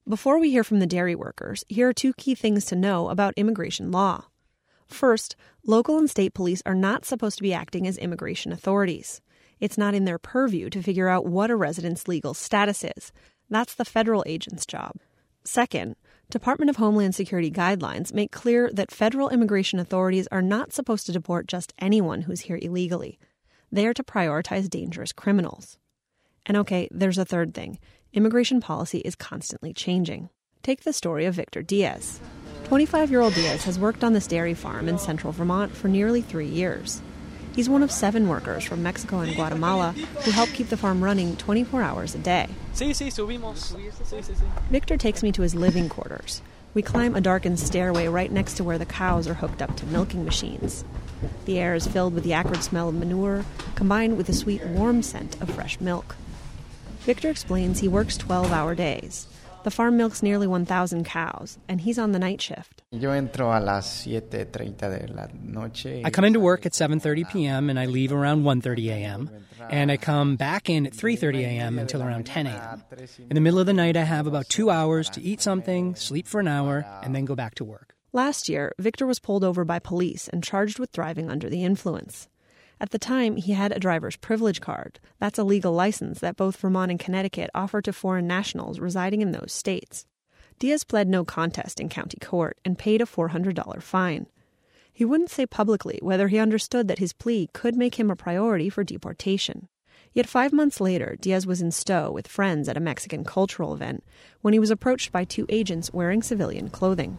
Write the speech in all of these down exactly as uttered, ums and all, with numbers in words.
Before we hear from the dairy workers, here are two key things to know about immigration law. First, local and state police are not supposed to be acting as immigration authorities. It's not in their purview to figure out what a resident's legal status is. That's the federal agent's job. Second, Department of Homeland Security guidelines make clear that federal immigration authorities are not supposed to deport just anyone who's here illegally. They are to prioritize dangerous criminals. And okay, there's a third thing. Immigration policy is constantly changing. Take the story of Victor Diaz. twenty-five-year-old Diaz has worked on this dairy farm in central Vermont for nearly three years. He's one of seven workers from Mexico and Guatemala who help keep the farm running twenty-four hours a day. Victor takes me to his living quarters. We climb a darkened stairway right next to where the cows are hooked up to milking machines. The air is filled with the acrid smell of manure, combined with the sweet, warm scent of fresh milk. Victor explains he works twelve-hour days. The farm milks nearly one thousand cows, and he's on the night shift. I come into work at seven thirty p.m. and I leave around one thirty a.m. And I come back in at three thirty a.m. until around ten a.m. In the middle of the night, I have about two hours to eat something, sleep for an hour, and then go back to work. Last year, Victor was pulled over by police and charged with driving under the influence. At the time, he had a driver's privilege card. That's a legal license that both Vermont and Connecticut offer to foreign nationals residing in those states. Diaz pled no contest in county court and paid a four hundred dollars fine. He wouldn't say publicly whether he understood that his plea could make him a priority for deportation. Yet five months later, Diaz was in Stowe with friends at a Mexican cultural event when he was approached by two agents wearing civilian clothing.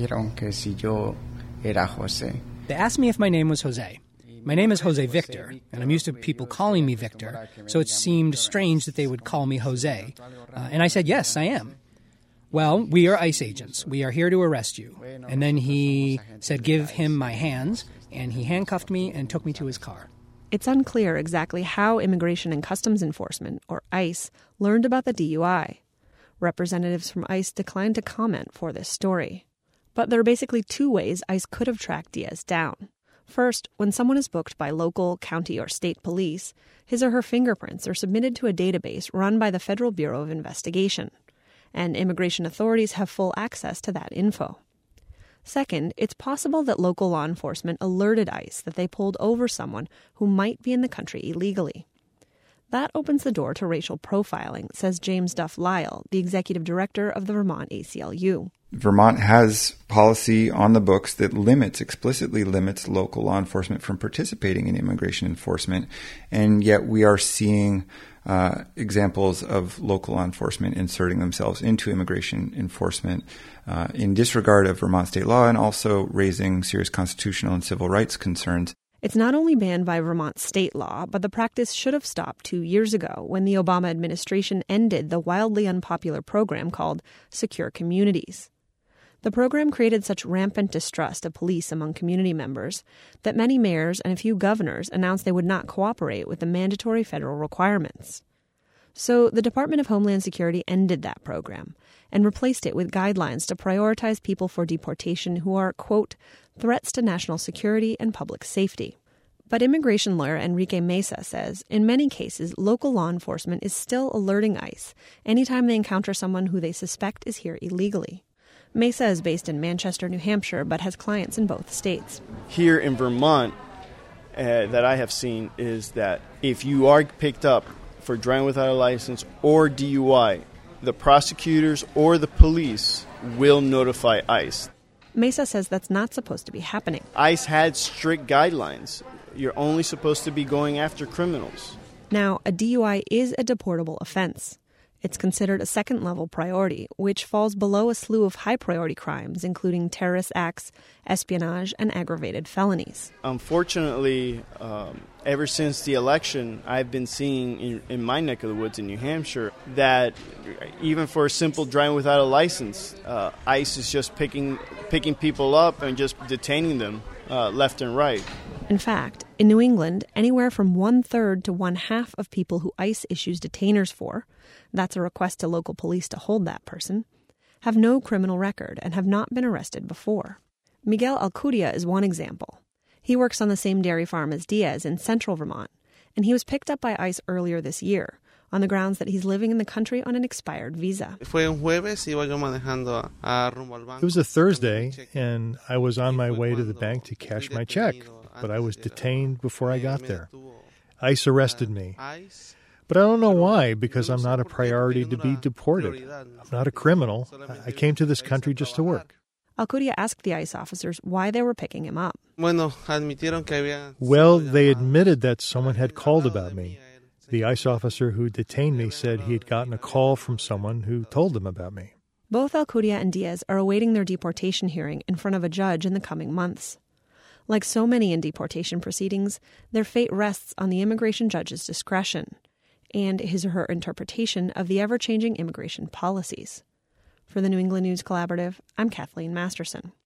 They asked me if my name was Jose. My name is Jose Victor, and I'm used to people calling me Victor, so it seemed strange that they would call me Jose. Uh, and I said, yes, I am. Well, we are ICE agents. We are here to arrest you. And then he said, give him my hands, and he handcuffed me and took me to his car. It's unclear exactly how Immigration and Customs Enforcement, or ICE, learned about the D U I. Representatives from ICE declined to comment for this story. But there are basically two ways ICE could have tracked Diaz down. First, when someone is booked by local, county, or state police, his or her fingerprints are submitted to a database run by the Federal Bureau of Investigation, and immigration authorities have full access to that info. Second, it's possible that local law enforcement alerted ICE that they pulled over someone who might be in the country illegally. That opens the door to racial profiling, says James Duff Lyle, the executive director of the Vermont A C L U. Vermont has policy on the books that limits, explicitly limits local law enforcement from participating in immigration enforcement. And yet we are seeing uh, examples of local law enforcement inserting themselves into immigration enforcement uh, in disregard of Vermont state law and also raising serious constitutional and civil rights concerns. It's not only banned by Vermont state law, but the practice should have stopped two years ago when the Obama administration ended the wildly unpopular program called Secure Communities. The program created such rampant distrust of police among community members that many mayors and a few governors announced they would not cooperate with the mandatory federal requirements. So the Department of Homeland Security ended that program and replaced it with guidelines to prioritize people for deportation who are, quote, threats to national security and public safety. But immigration lawyer Enrique Mesa says, in many cases, local law enforcement is still alerting ICE anytime they encounter someone who they suspect is here illegally. Mesa is based in Manchester, New Hampshire, but has clients in both states. Here in Vermont, uh, that I have seen is that if you are picked up for driving without a license or D U I, the prosecutors or the police will notify ICE. Mesa says that's not supposed to be happening. ICE had strict guidelines. You're only supposed to be going after criminals. Now, a D U I is a deportable offense. It's considered a second-level priority, which falls below a slew of high-priority crimes, including terrorist acts, espionage, and aggravated felonies. Unfortunately, um, ever since the election, I've been seeing in, in my neck of the woods in New Hampshire that even for a simple driving without a license, uh, ICE is just picking picking people up and just detaining them uh, left and right. In fact, in New England, anywhere from one-third to one-half of people who ICE issues detainers for, that's a request to local police to hold that person, have no criminal record and have not been arrested before. Miguel Alcudia is one example. He works on the same dairy farm as Diaz in central Vermont, and he was picked up by ICE earlier this year, on the grounds that he's living in the country on an expired visa. It was a Thursday, and I was on my way to the bank to cash my check, but I was detained before I got there. ICE arrested me. But I don't know why, because I'm not a priority to be deported. I'm not a criminal. I came to this country just to work. Alcudia asked the ICE officers why they were picking him up. Well, they admitted that someone had called about me. The ICE officer who detained me said he had gotten a call from someone who told them about me. Both Alcudia and Diaz are awaiting their deportation hearing in front of a judge in the coming months. Like so many in deportation proceedings, their fate rests on the immigration judge's discretion and his or her interpretation of the ever-changing immigration policies. For the New England News Collaborative, I'm Kathleen Masterson.